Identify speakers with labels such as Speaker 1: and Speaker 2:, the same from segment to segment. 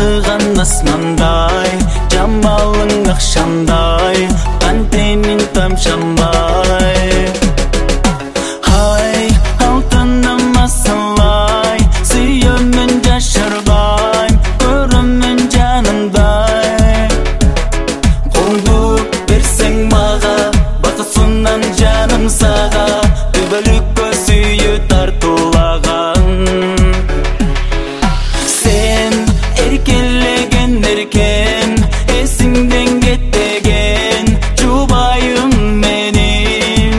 Speaker 1: Балқыған асмандай, жамалың ақшамдай, қантенің тамшамбай. Ай, алтыным асылай, сүйемін жашырбай, көрімін жанымдай. Қолды берсең маға, бақытсынан жаным саға, төбелікке сүйі тартулаған. Сен еркелеген еркен, есіңден кетпеген жұбайым менің.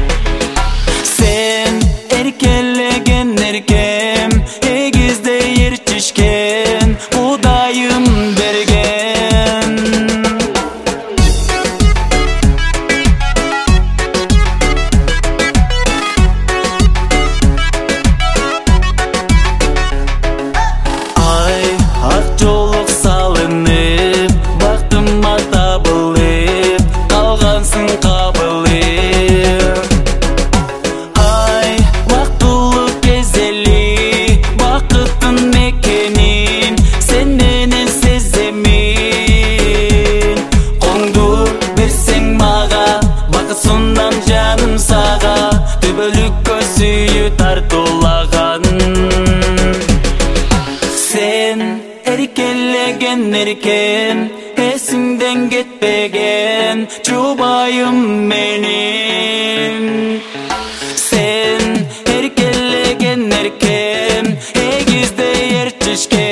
Speaker 1: Сен еркелеген еркем, егізде ертішкен құдайым берген. Ай, ақ жолық салынып, бақтыма табылып, қалғансың қабылып. Ай, уақытылы кезели, бақыттың мекенін, сен менен сеземін. Қолыңды берсең маға, бақытсынан жаным саға, төбелікке сүйі тартулаған. Сен еркелеген еркен, есіңден кетпеген жұбайым менің. Сен еркелеген еркен, егізде ертішкен